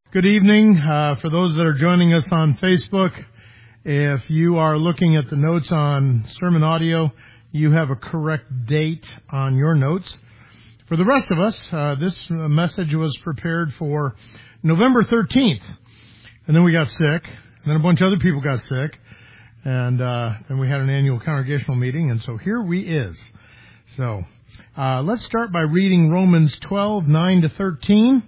Good evening. For those that are joining us on Facebook, if you are looking at the notes on sermon audio, you have a correct date on your notes. For the rest of us, this message was prepared for November 13th. And then we got sick. And then a bunch of other people got sick. And then we had an annual congregational meeting. And so here we is. So let's start by reading Romans 12:9 to 13.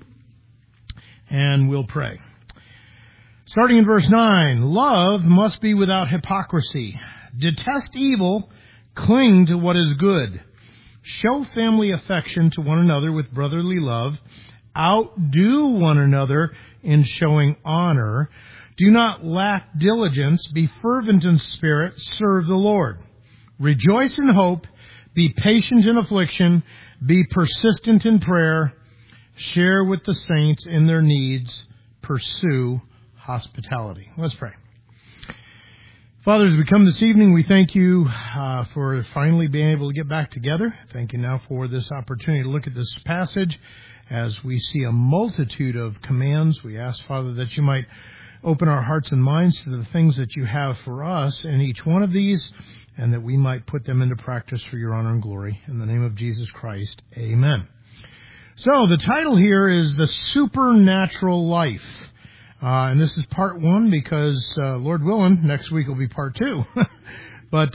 And we'll pray. Starting in verse 9, love must be without hypocrisy. Detest evil, cling to what is good. Show family affection to one another with brotherly love. Outdo one another in showing honor. Do not lack diligence. Be fervent in spirit. Serve the Lord. Rejoice in hope. Be patient in affliction. Be persistent in prayer. Share with the saints in their needs. Pursue hospitality. Let's pray. Father, as we come this evening, we thank you for finally being able to get back together. Thank you now for this opportunity to look at this passage. As we see a multitude of commands, we ask, Father, that you might open our hearts and minds to the things that you have for us in each one of these, and that we might put them into practice for your honor and glory. In the name of Jesus Christ, amen. So the title here is The Supernatural Life. And this is part one because, Lord willing, next week will be part two. But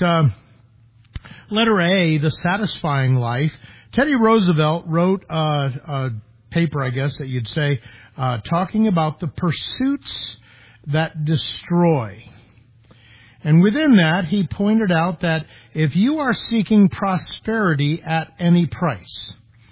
letter A, The Satisfying Life. Teddy Roosevelt wrote a paper, I guess that you'd say, talking about the pursuits that destroy. And within that, he pointed out that if you are seeking prosperity at any price,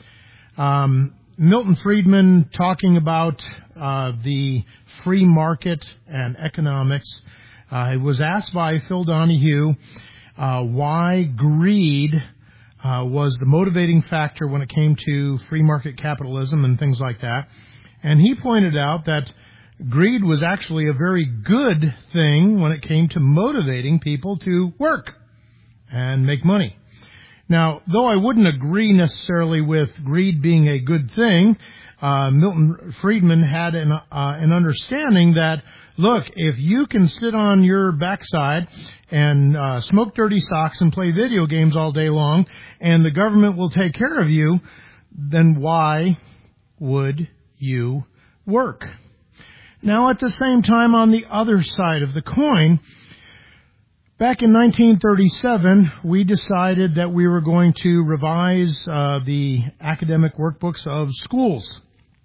Milton Friedman, talking about the free market and economics, was asked by Phil Donahue why greed was the motivating factor when it came to free market capitalism and things like that. And he pointed out that greed was actually a very good thing when it came to motivating people to work and make money. Now, though I wouldn't agree necessarily with greed being a good thing, Milton Friedman had an understanding that, look, if you can sit on your backside and smoke dirty socks and play video games all day long, and the government will take care of you, then why would you work? Now, at the same time, on the other side of the coin, back in 1937, we decided that we were going to revise the academic workbooks of schools.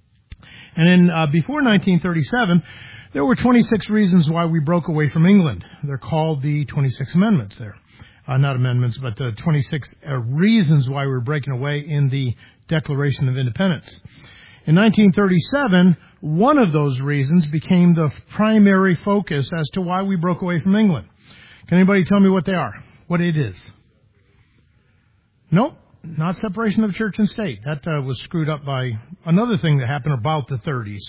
And before 1937, there were 26 reasons why we broke away from England. They're called the 26 Amendments there. Not amendments, but the 26 reasons why we were breaking away in the Declaration of Independence. In 1937, one of those reasons became the primary focus as to why we broke away from England. Can anybody tell me what they are? What it is? Nope, not separation of church and state. That was screwed up by another thing that happened about the 30s.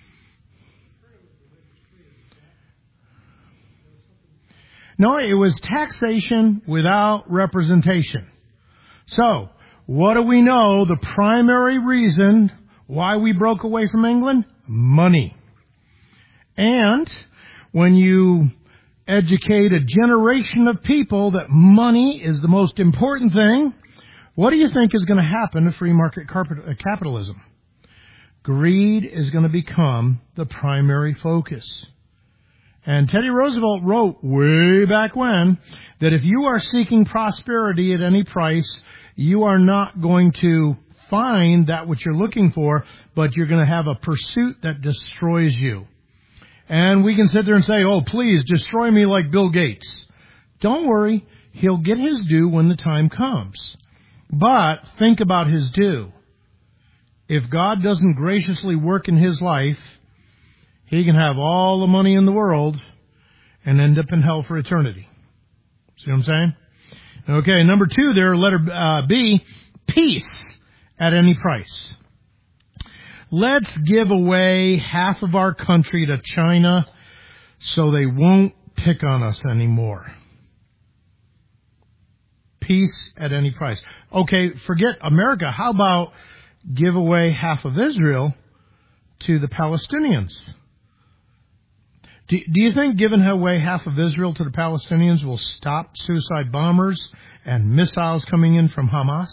No, it was taxation without representation. So, what do we know the primary reason why we broke away from England? Money. And when you educate a generation of people that money is the most important thing, what do you think is going to happen to free market capitalism? Greed is going to become the primary focus. And Teddy Roosevelt wrote way back when that if you are seeking prosperity at any price, you are not going to find that which you're looking for, but you're going to have a pursuit that destroys you. And we can sit there and say, oh, please, destroy me like Bill Gates. Don't worry. He'll get his due when the time comes. But think about his due. If God doesn't graciously work in his life, he can have all the money in the world and end up in hell for eternity. See what I'm saying? Okay, number 2 there, letter B, peace at any price. Let's give away half of our country to China so they won't pick on us anymore. Peace at any price. Okay, forget America. How about give away half of Israel to the Palestinians. Do you think giving away half of Israel to the Palestinians will stop suicide bombers and missiles coming in from Hamas?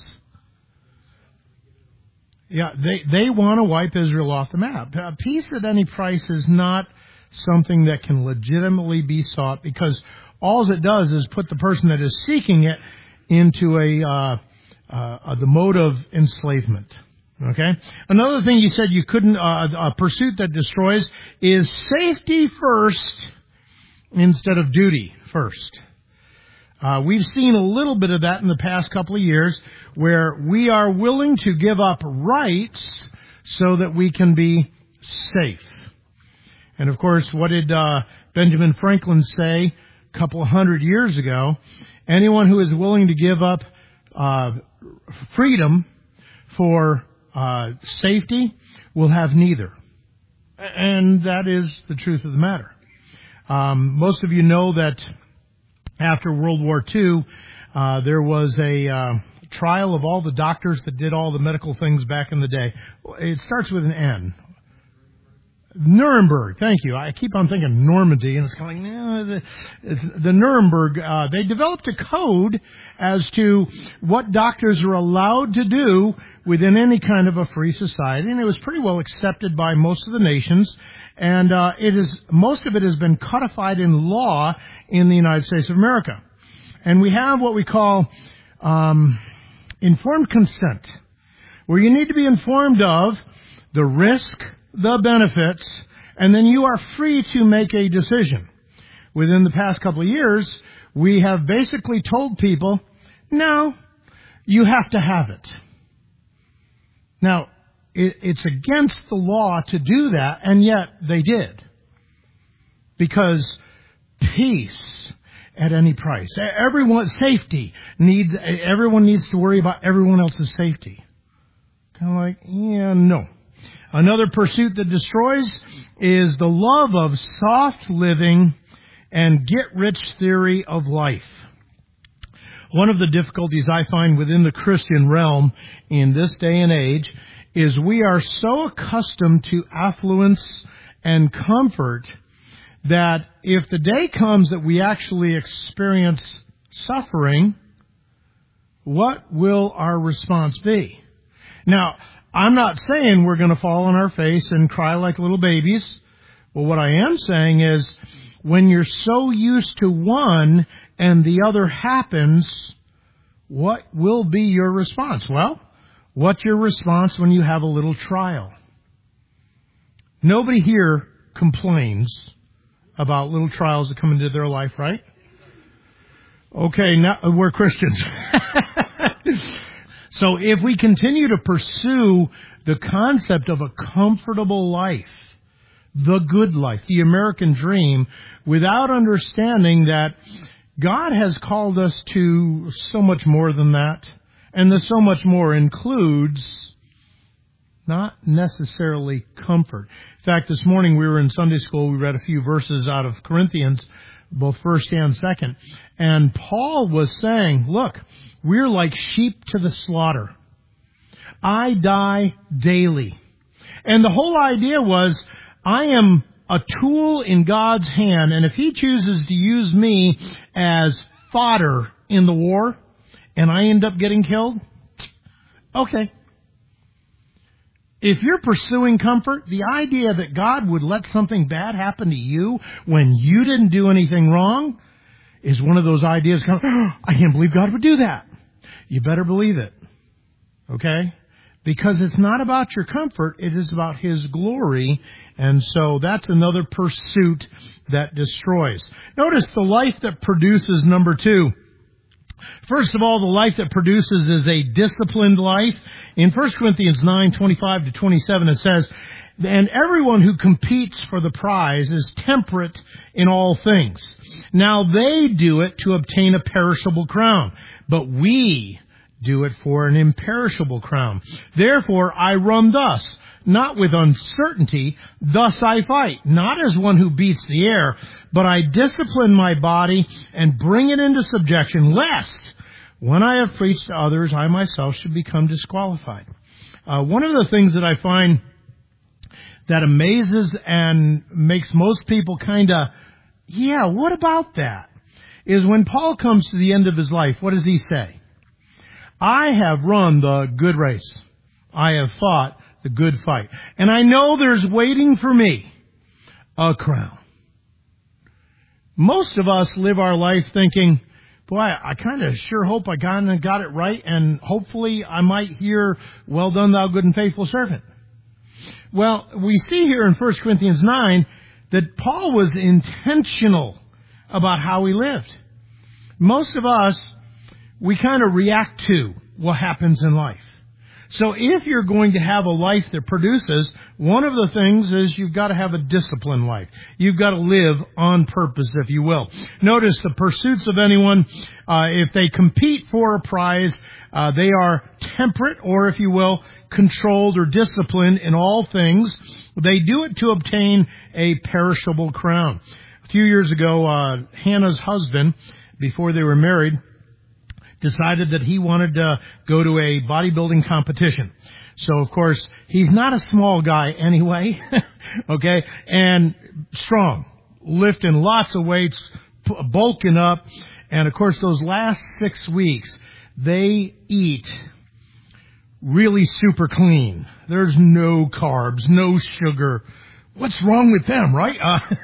Yeah, they want to wipe Israel off the map. Peace at any price is not something that can legitimately be sought, because all it does is put the person that is seeking it into the mode of enslavement. Okay? Another thing you said you couldn't, a pursuit that destroys is safety first instead of duty first. We've seen a little bit of that in the past couple of years, where we are willing to give up rights so that we can be safe. And of course, what did Benjamin Franklin say a couple of 100 years ago? Anyone who is willing to give up freedom for safety will have neither. And that is the truth of the matter. Most of you know that after World War II, there was a trial of all the doctors that did all the medical things back in the day. It starts with an N. Nuremberg, thank you. I keep on thinking Normandy, and it's kind of like, the Nuremberg, they developed a code as to what doctors are allowed to do within any kind of a free society, and it was pretty well accepted by most of the nations, and most of it has been codified in law in the United States of America. And we have what we call informed consent, where you need to be informed of the risk, the benefits, and then you are free to make a decision. Within the past couple of years, we have basically told people, no, you have to have it. Now, it's against the law to do that, and yet they did. Because peace at any price. Everyone needs to worry about everyone else's safety. Kind of like, yeah, no. Another pursuit that destroys is the love of soft living and get-rich theory of life. One of the difficulties I find within the Christian realm in this day and age is we are so accustomed to affluence and comfort that if the day comes that we actually experience suffering, what will our response be? Now, I'm not saying we're going to fall on our face and cry like little babies. But what I am saying is, when you're so used to one and the other happens, what will be your response? Well, what's your response when you have a little trial? Nobody here complains about little trials that come into their life, right? Okay, now we're Christians. So if we continue to pursue the concept of a comfortable life, the good life, the American dream, without understanding that God has called us to so much more than that, and the so much more includes not necessarily comfort. In fact, this morning we were in Sunday school, we read a few verses out of Corinthians, both first and second, and Paul was saying, look, we're like sheep to the slaughter. I die daily. And the whole idea was, I am a tool in God's hand, and if He chooses to use me as fodder in the war, and I end up getting killed, okay. If you're pursuing comfort, the idea that God would let something bad happen to you when you didn't do anything wrong is one of those ideas, I can't believe God would do that. You better believe it. Okay? Because it's not about your comfort, it is about His glory. And so that's another pursuit that destroys. Notice the life that produces, number 2. First of all, the life that produces is a disciplined life. In 1 Corinthians 9:25-27, it says, and everyone who competes for the prize is temperate in all things. Now they do it to obtain a perishable crown, but we do it for an imperishable crown. Therefore I run thus, not with uncertainty, thus I fight, not as one who beats the air, but I discipline my body and bring it into subjection, lest when I have preached to others, I myself should become disqualified. One of the things that I find that amazes and makes most people kind of, yeah, what about that? Is when Paul comes to the end of his life, what does he say? I have run the good race. I have fought the good fight. And I know there's waiting for me a crown. Most of us live our life thinking, boy, I kind of sure hope I got it right, and hopefully I might hear, well done, thou good and faithful servant. Well, we see here in 1 Corinthians 9 that Paul was intentional about how he lived. Most of us, we kind of react to what happens in life. So if you're going to have a life that produces, one of the things is you've got to have a disciplined life. You've got to live on purpose, if you will. Notice the pursuits of anyone, if they compete for a prize, they are temperate, or if you will, controlled or disciplined in all things. They do it to obtain a perishable crown. A few years ago, Hannah's husband, before they were married, decided that he wanted to go to a bodybuilding competition. So, of course, he's not a small guy anyway, okay, and strong, lifting lots of weights, bulking up, and, of course, those last 6 weeks, they eat really super clean. There's no carbs, no sugar. What's wrong with them, right?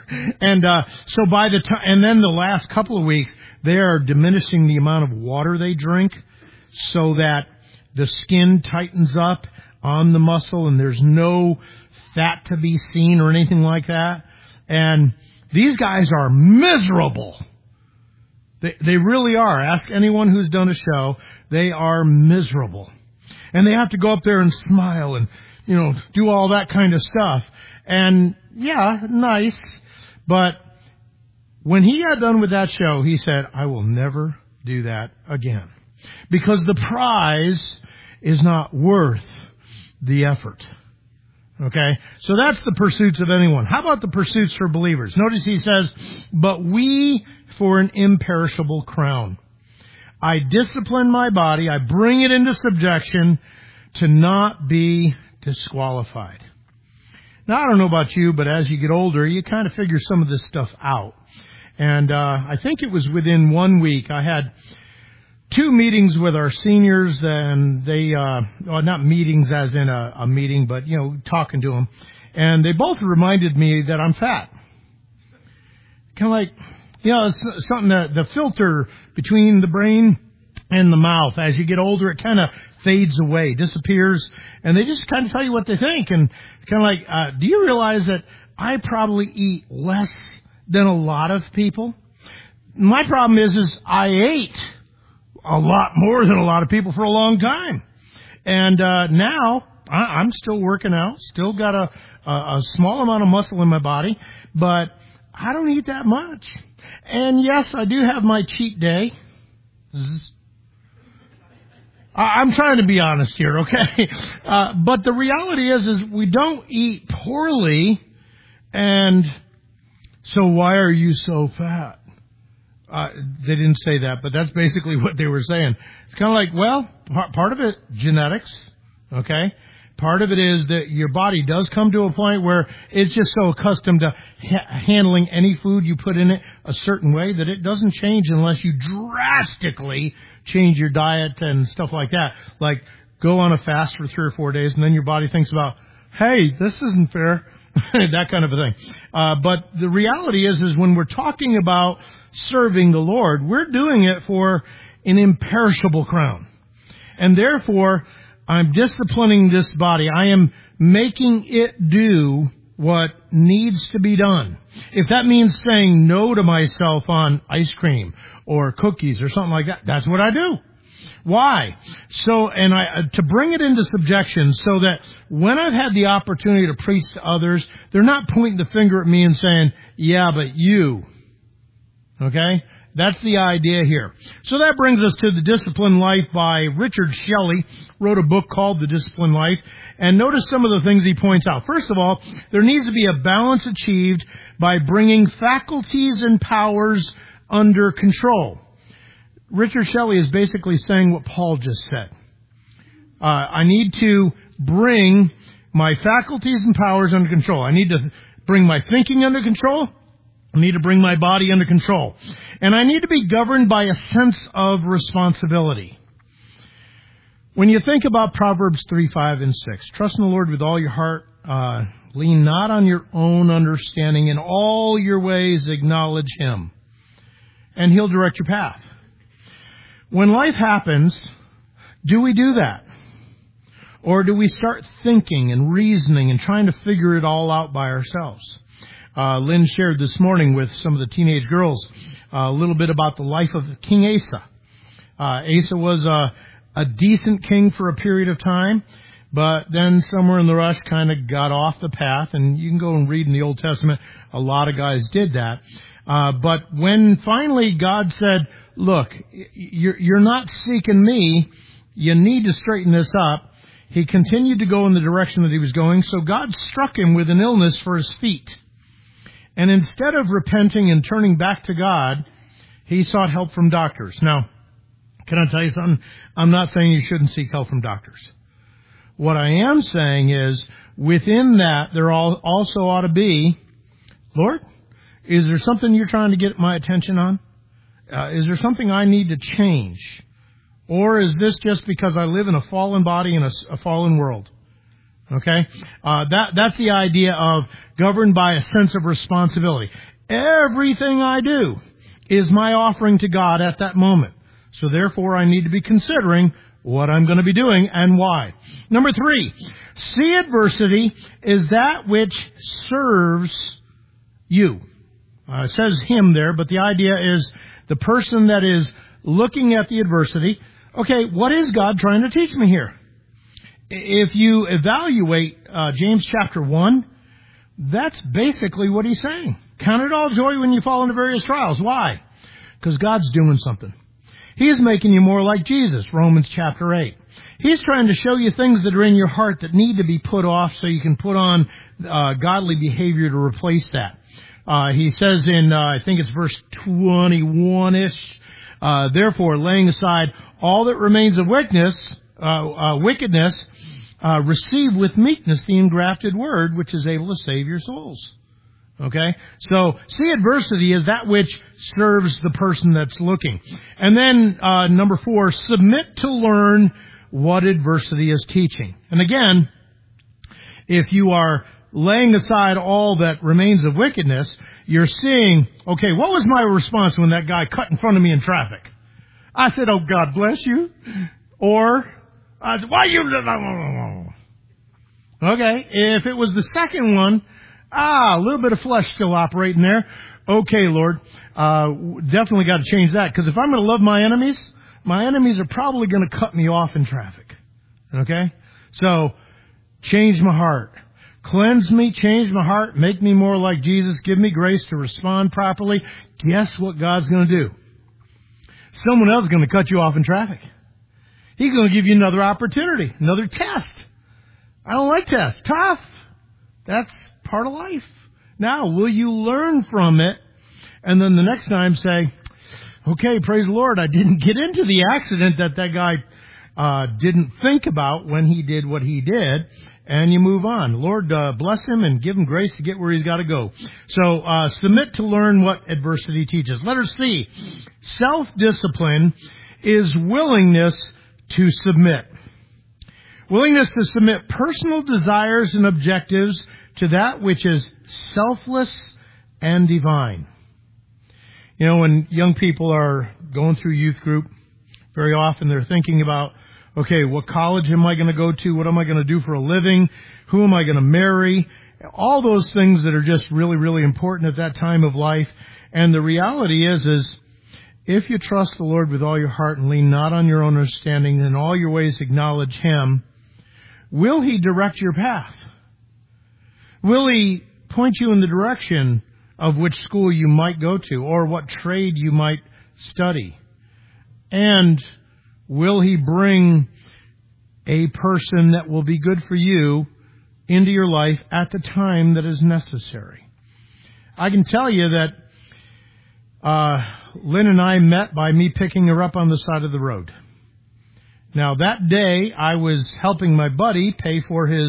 So by the time, and then the last couple of weeks, they are diminishing the amount of water they drink so that the skin tightens up on the muscle and there's no fat to be seen or anything like that. And these guys are miserable. They really are. Ask anyone who's done a show. They are miserable. And they have to go up there and smile and, do all that kind of stuff. And, yeah, nice. But when he got done with that show, he said, I will never do that again. Because the prize is not worth the effort. Okay? So that's the pursuits of anyone. How about the pursuits for believers? Notice he says, but we for an imperishable crown. I discipline my body, I bring it into subjection to not be disqualified. Now, I don't know about you, but as you get older, you kind of figure some of this stuff out. And I think it was within 1 week, I had 2 meetings with our seniors, and they, not meetings as in a meeting, but, talking to them. And they both reminded me that I'm fat. Kind of like, it's something that the filter between the brain and the mouth, as you get older, it kind of fades away, disappears, and they just kind of tell you what they think. And it's kind of like, do you realize that I probably eat less than a lot of people? My problem is I ate a lot more than a lot of people for a long time. And now I'm still working out, still got a small amount of muscle in my body, but I don't eat that much. And yes, I do have my cheat day. I'm trying to be honest here, okay? But the reality is we don't eat poorly, and so why are you so fat? They didn't say that, but that's basically what they were saying. It's kind of like, well, part of it, genetics, okay? Part of it is that your body does come to a point where it's just so accustomed to handling any food you put in it a certain way that it doesn't change unless you drastically change your diet and stuff like that. Like, go on a fast for 3 or 4 days, and then your body thinks about, hey, this isn't fair, that kind of a thing. But the reality is when we're talking about serving the Lord, we're doing it for an imperishable crown. And therefore, I'm disciplining this body. I am making it do what needs to be done. If that means saying no to myself on ice cream or cookies or something like that, that's what I do. Why? So, and to bring it into subjection so that when I've had the opportunity to preach to others, they're not pointing the finger at me and saying, yeah, but you. Okay? That's the idea here. So that brings us to The Disciplined Life by Richard Shelley. Wrote a book called The Disciplined Life. And notice some of the things he points out. First of all, there needs to be a balance achieved by bringing faculties and powers under control. Richard Shelley is basically saying what Paul just said. I need to bring my faculties and powers under control. I need to bring my thinking under control. I need to bring my body under control. And I need to be governed by a sense of responsibility. When you think about Proverbs 3, 5, and 6, trust in the Lord with all your heart, lean not on your own understanding, in all your ways acknowledge Him, and He'll direct your path. When life happens, do we do that? Or do we start thinking and reasoning and trying to figure it all out by ourselves? Lynn shared this morning with some of the teenage girls a little bit about the life of King Asa. Asa was a decent king for a period of time, but then somewhere in the rush kind of got off the path, and you can go and read in the Old Testament, a lot of guys did that. But when finally God said, look, you're not seeking me, you need to straighten this up, he continued to go in the direction that he was going, so God struck him with an illness for his feet. And instead of repenting and turning back to God, he sought help from doctors. Now, can I tell you something? I'm not saying you shouldn't seek help from doctors. What I am saying is, within that, there also ought to be, Lord, is there something you're trying to get my attention on? Is there something I need to change? Or is this just because I live in a fallen body in a fallen world? Okay? That's the idea of governed by a sense of responsibility. Everything I do is my offering to God at that moment. So therefore, I need to be considering what I'm going to be doing and why. Number 3, see adversity is that which serves you. It says him there, but the idea is the person that is looking at the adversity. Okay, what is God trying to teach me here? If you evaluate James chapter 1, that's basically what he's saying. Count it all joy when you fall into various trials. Why? Because God's doing something. He's making you more like Jesus, Romans chapter 8. He's trying to show you things that are in your heart that need to be put off so you can put on godly behavior to replace that. He says in, I think it's verse 21-ish, therefore, laying aside all that remains of wickedness, receive with meekness the engrafted word, which is able to save your souls. Okay? So, see adversity as that which serves the person that's looking. And then, number 4, submit to learn what adversity is teaching. And again, if you are laying aside all that remains of wickedness, you're seeing, okay, what was my response when that guy cut in front of me in traffic? I said, oh, God bless you. Or, I said, why you... Okay, if it was the second one, a little bit of flesh still operating there. Okay, Lord, definitely got to change that, because if I'm going to love my enemies are probably going to cut me off in traffic. Okay? So, change my heart. Cleanse me, change my heart, make me more like Jesus, give me grace to respond properly. Guess what God's going to do? Someone else is going to cut you off in traffic. He's going to give you another opportunity, another test. I don't like tests. Tough. That's part of life. Now, will you learn from it? And then the next time say, okay, praise the Lord, I didn't get into the accident that guy didn't think about when he did what he did, and you move on. Lord, bless him and give him grace to get where he's got to go. So, submit to learn what adversity teaches. Letter C, self-discipline is willingness to submit. Willingness to submit personal desires and objectives to that which is selfless and divine. You know, when young people are going through youth group, very often they're thinking about, okay, what college am I going to go to? What am I going to do for a living? Who am I going to marry? All those things that are just really, really important at that time of life. And the reality is if you trust the Lord with all your heart and lean not on your own understanding, in all your ways acknowledge Him, will He direct your path? Will He point you in the direction of which school you might go to or what trade you might study? And will He bring a person that will be good for you into your life at the time that is necessary? I can tell you that Lynn and I met by me picking her up on the side of the road. Now, that day, I was helping my buddy pay for his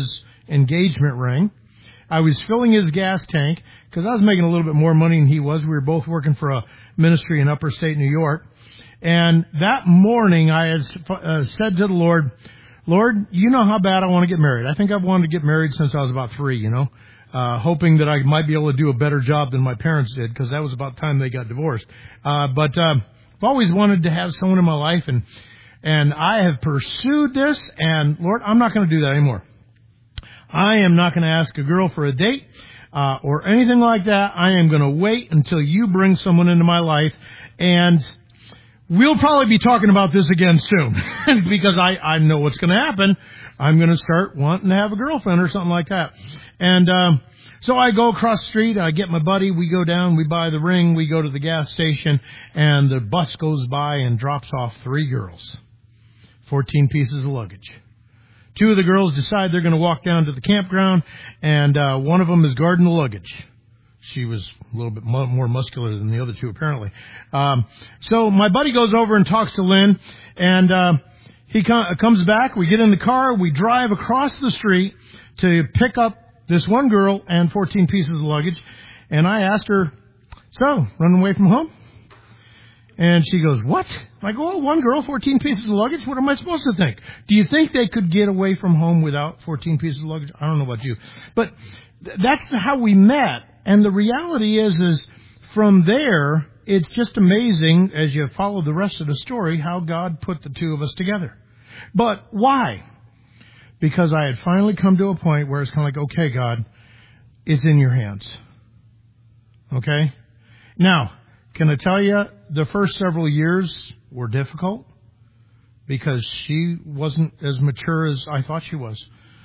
engagement ring. I was filling his gas tank because I was making a little bit more money than he was. We were both working for a ministry in upper state New York. And that morning I had said to the Lord, Lord, you know how bad I want to get married. I think I've wanted to get married since I was about 3, hoping that I might be able to do a better job than my parents did, because that was about the time they got divorced. But I've always wanted to have someone in my life, and I have pursued this, and Lord, I'm not going to do that anymore. I am not going to ask a girl for a date or anything like that. I am going to wait until you bring someone into my life, and we'll probably be talking about this again soon because I know what's going to happen. I'm going to start wanting to have a girlfriend or something like that. And so I go across the street, I get my buddy, we go down, we buy the ring, we go to the gas station, and the bus goes by and drops off 3 girls, 14 pieces of luggage. 2 of the girls decide they're going to walk down to the campground, and one of them is guarding the luggage. She was a little bit more muscular than the other 2, apparently. So my buddy goes over and talks to Lynn, and he comes back. We get in the car. We drive across the street to pick up this one girl and 14 pieces of luggage. And I asked her, so, running away from home? And she goes, what? I go, 1 girl, 14 pieces of luggage? What am I supposed to think? Do you think they could get away from home without 14 pieces of luggage? I don't know about you. But that's how we met. And the reality is from there, it's just amazing, as you follow the rest of the story, how God put the 2 of us together. But why? Because I had finally come to a point where it's kind of like, okay, God, it's in your hands. Okay? Now, can I tell you, the first several years were difficult because she wasn't as mature as I thought she was.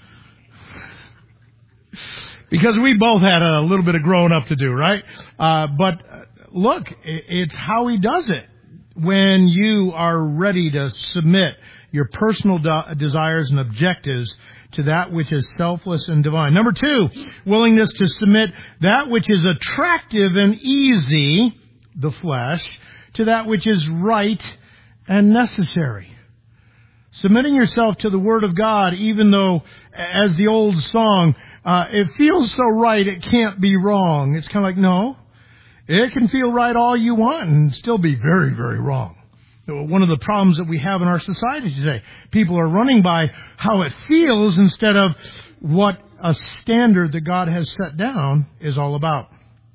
Because we both had a little bit of growing up to do, right? But look, it's how he does it. When you are ready to submit your personal desires and objectives to that which is selfless and divine. Number 2, willingness to submit that which is attractive and easy, the flesh, to that which is right and necessary. Submitting yourself to the Word of God, even though, as the old song, it feels so right it can't be wrong. It's kind of like, no, it can feel right all you want and still be very, very wrong. One of the problems that we have in our society today, people are running by how it feels instead of what a standard that God has set down is all about.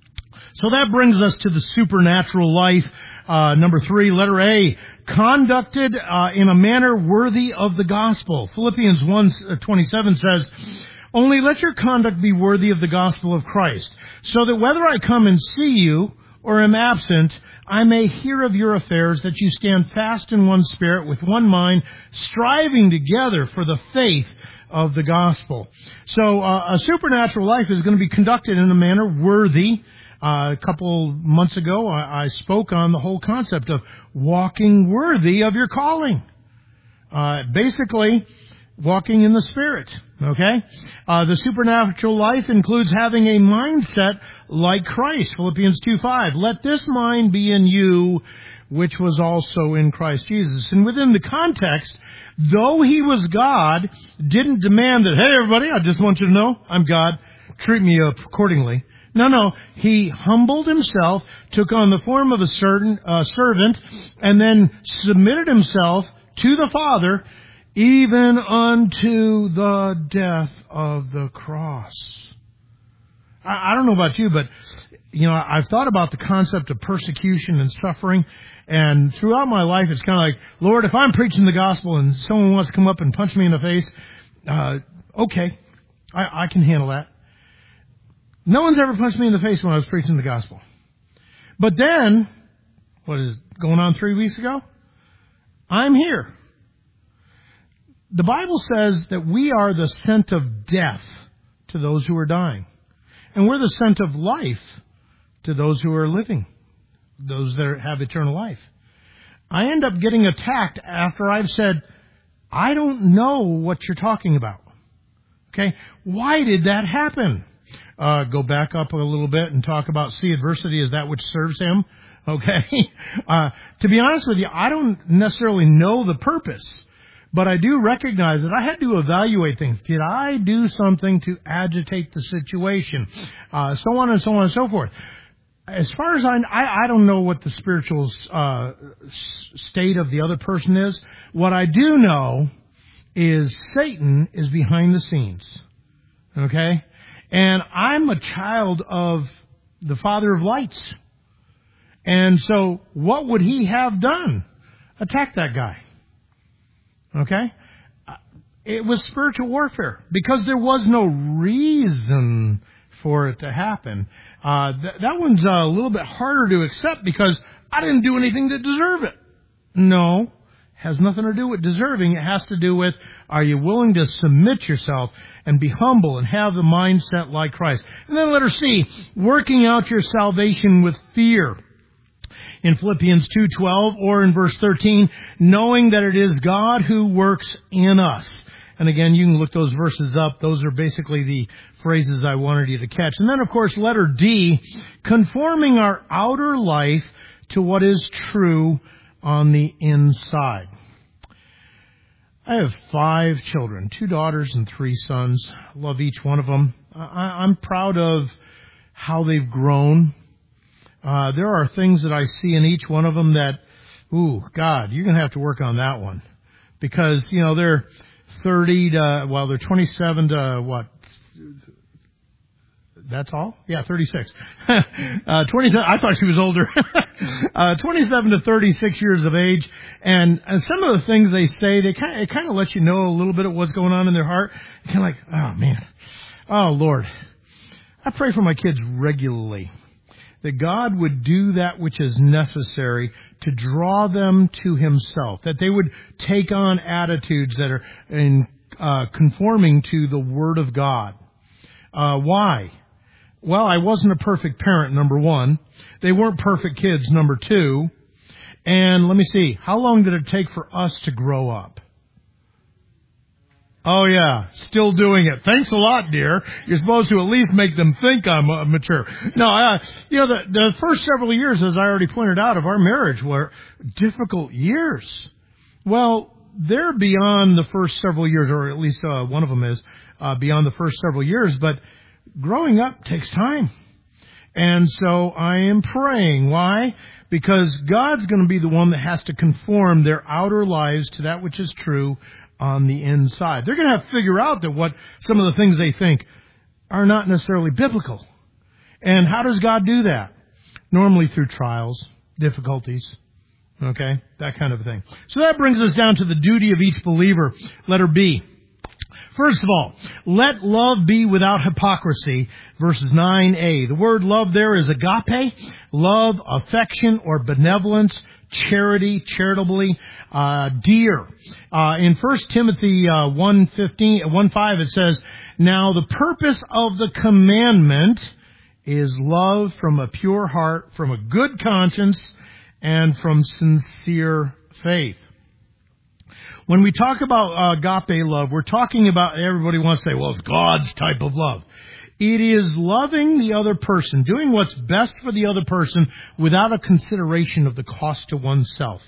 So that brings us to the supernatural life. Number 3, letter A, conducted in a manner worthy of the gospel. Philippians 1:27 says, only let your conduct be worthy of the gospel of Christ, so that whether I come and see you or am absent, I may hear of your affairs, that you stand fast in one spirit, with one mind, striving together for the faith of the gospel. So a supernatural life is going to be conducted in a manner worthy. A couple months ago, I spoke on the whole concept of walking worthy of your calling. Basically, walking in the Spirit, okay? The supernatural life includes having a mindset like Christ. Philippians 2:5. Let this mind be in you, which was also in Christ Jesus. And within the context, though he was God, didn't demand that, hey, everybody, I just want you to know, I'm God. Treat me accordingly. No. He humbled himself, took on the form of a servant, and then submitted himself to the Father, even unto the death of the cross. I don't know about you, but, I've thought about the concept of persecution and suffering, and throughout my life, it's kind of like, Lord, if I'm preaching the gospel and someone wants to come up and punch me in the face, okay, I can handle that. No one's ever punched me in the face when I was preaching the gospel. But then, what is going on 3 weeks ago? I'm here. The Bible says that we are the scent of death to those who are dying. And we're the scent of life to those who are living, those that have eternal life. I end up getting attacked after I've said, I don't know what you're talking about. Okay? Why did that happen? Go back up a little bit and talk about see adversity as that which serves him. Okay? To be honest with you, I don't necessarily know the purpose. But I do recognize that I had to evaluate things. Did I do something to agitate the situation? So on and so on and so forth. As far as I don't know what the spiritual state of the other person is. What I do know is Satan is behind the scenes. Okay? And I'm a child of the Father of lights. And so what would he have done? Attack that guy. Okay? It was spiritual warfare because there was no reason for it to happen. That one's a little bit harder to accept because I didn't do anything to deserve it. No. Has nothing to do with deserving. It has to do with, are you willing to submit yourself and be humble and have the mindset like Christ? And then letter C, working out your salvation with fear. In Philippians 2:12 or in verse 13, knowing that it is God who works in us. And again, you can look those verses up. Those are basically the phrases I wanted you to catch. And then, of course, letter D, conforming our outer life to what is true on the inside. I have 5 children, 2 daughters and 3 sons. I love each one of them. I'm proud of how they've grown. There are things that I see in each one of them that, God, you're going to have to work on that one. Because, they're 30 to, they're 27 to what? That's all? Yeah, 36. 27, I thought she was older. 27 to 36 years of age. And some of the things they say, it kind of lets you know a little bit of what's going on in their heart. Kind of like, oh man. Oh Lord. I pray for my kids regularly that God would do that which is necessary to draw them to himself, that they would take on attitudes that are conforming to the Word of God. Why? Well, I wasn't a perfect parent, number 1. They weren't perfect kids, number 2. And let me see, how long did it take for us to grow up? Oh yeah, still doing it. Thanks a lot, dear. You're supposed to at least make them think I'm mature. No, the first several years, as I already pointed out, of our marriage were difficult years. Well, they're beyond the first several years, or at least one of them is beyond the first several years, but growing up takes time. And so I am praying. Why? Because God's going to be the one that has to conform their outer lives to that which is true on the inside. They're going to have to figure out that what some of the things they think are not necessarily biblical. And how does God do that? Normally through trials, difficulties, okay, that kind of thing. So that brings us down to the duty of each believer. Letter B. First of all, let love be without hypocrisy, verses 9a. The word love there is agape, love, affection, or benevolence, charity, charitably, dear. In 1 Timothy 1:5 it says, now the purpose of the commandment is love from a pure heart, from a good conscience, and from sincere faith. When we talk about agape love, we're talking about, everybody wants to say, well, it's God's type of love. It is loving the other person, doing what's best for the other person without a consideration of the cost to oneself.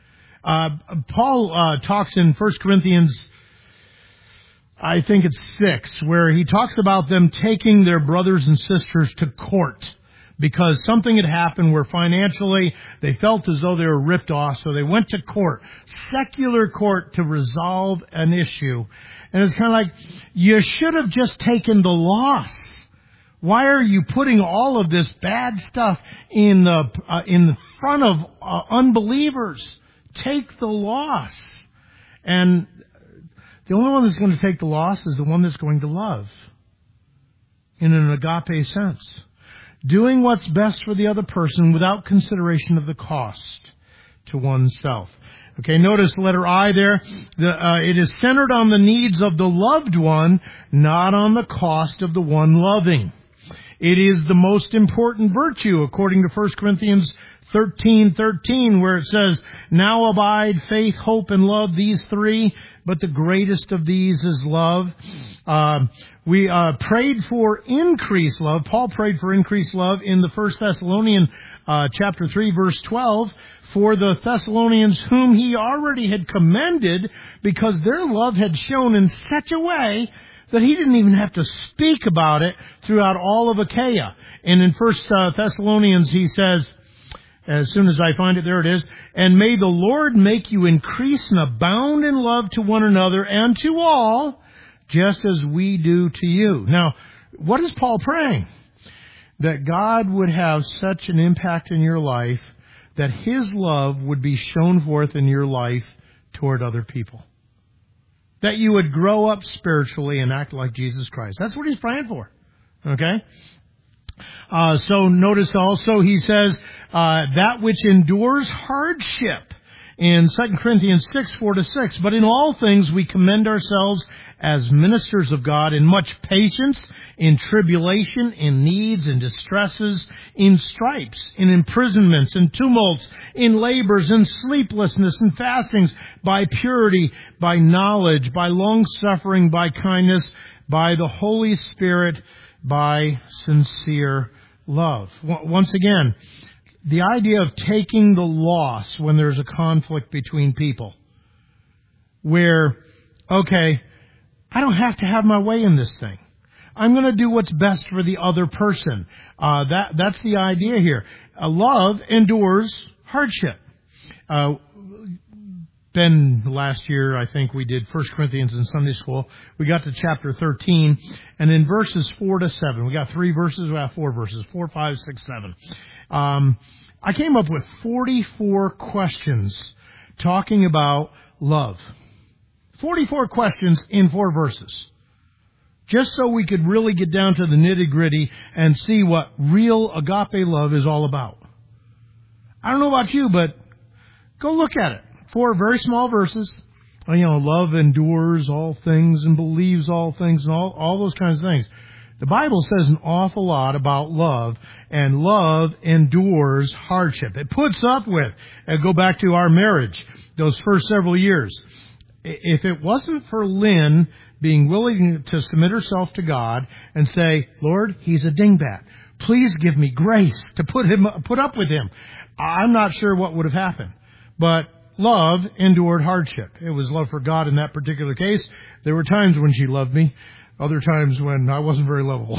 Paul talks in 1 Corinthians, I think it's 6, where he talks about them taking their brothers and sisters to court because something had happened where financially they felt as though they were ripped off, so they went to court, secular court, to resolve an issue. And it's kind of like, you should have just taken the loss. Why are you putting all of this bad stuff in the front of unbelievers? Take the loss. And the only one that's going to take the loss is the one that's going to love in an agape sense. Doing what's best for the other person without consideration of the cost to oneself. Okay, notice letter I there. It is centered on the needs of the loved one, not on the cost of the one loving. It is the most important virtue, according to 1 Corinthians 13:13, where it says, "Now abide faith, hope, and love, these three, but the greatest of these is love." We prayed for increased love. Paul prayed for increased love in the 1 Thessalonians chapter 3, verse 12, for the Thessalonians whom he already had commended, because their love had shown in such a way that he didn't even have to speak about it throughout all of Achaia. And in 1 Thessalonians, he says, as soon as I find it, there it is, "And may the Lord make you increase and abound in love to one another and to all, just as we do to you." Now, what is Paul praying? That God would have such an impact in your life that His love would be shown forth in your life toward other people. That you would grow up spiritually and act like Jesus Christ. That's what he's praying for. Okay? So notice also he says, that which endures hardship in 2 Corinthians 6, 4-6. "But in all things we commend ourselves as ministers of God in much patience, in tribulation, in needs, in distresses, in stripes, in imprisonments, in tumults, in labors, in sleeplessness, in fastings, by purity, by knowledge, by long-suffering, by kindness, by the Holy Spirit, by sincere love." Once again, the idea of taking the loss when there's a conflict between people, where, okay, I don't have to have my way in this thing. I'm going to do what's best for the other person. That's the idea here. Love endures hardship. Ben, last year, I think we did 1 Corinthians in Sunday school. We got to chapter 13, and in verses 4-7, we got 3 verses, we got 4 verses, 4, 5, 6, 7. I came up with 44 questions talking about love. 44 questions in 4 verses. Just so we could really get down to the nitty-gritty and see what real agape love is all about. I don't know about you, but go look at it. 4 very small verses. Love endures all things and believes all things and all those kinds of things. The Bible says an awful lot about love, and love endures hardship. It puts up with, go back to our marriage, those first several years. If it wasn't for Lynn being willing to submit herself to God and say, "Lord, he's a dingbat. Please give me grace to put up with him," I'm not sure what would have happened. But love endured hardship. It was love for God in that particular case. There were times when she loved me, other times when I wasn't very lovable.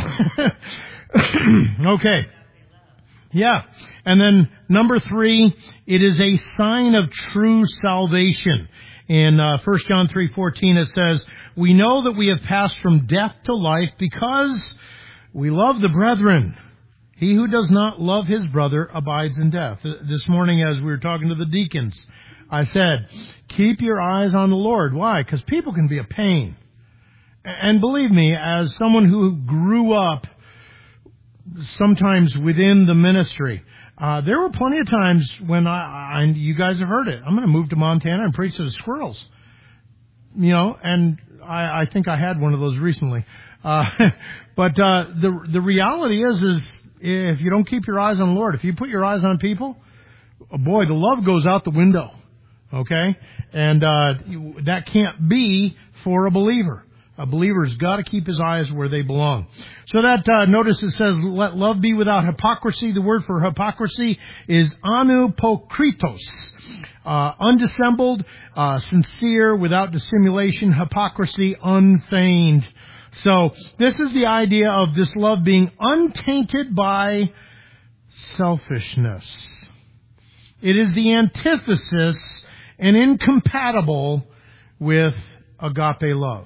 Okay. Yeah. And then number 3, it is a sign of true salvation. In 1 John 3:14 it says, "We know that we have passed from death to life because we love the brethren. He who does not love his brother abides in death." This morning as we were talking to the deacons, I said, keep your eyes on the Lord. Why? Because people can be a pain. And believe me, as someone who grew up sometimes within the ministry, there were plenty of times when you guys have heard it, I'm going to move to Montana and preach to the squirrels. And I think I had one of those recently. But the reality is if you don't keep your eyes on the Lord, if you put your eyes on people, boy, the love goes out the window. Okay? And that can't be for a believer. A believer's got to keep his eyes where they belong. So that, notice it says, "Let love be without hypocrisy." The word for hypocrisy is anupokritos. Undissembled, sincere, without dissimulation, hypocrisy, unfeigned. So this is the idea of this love being untainted by selfishness. It is the antithesis and incompatible with agape love.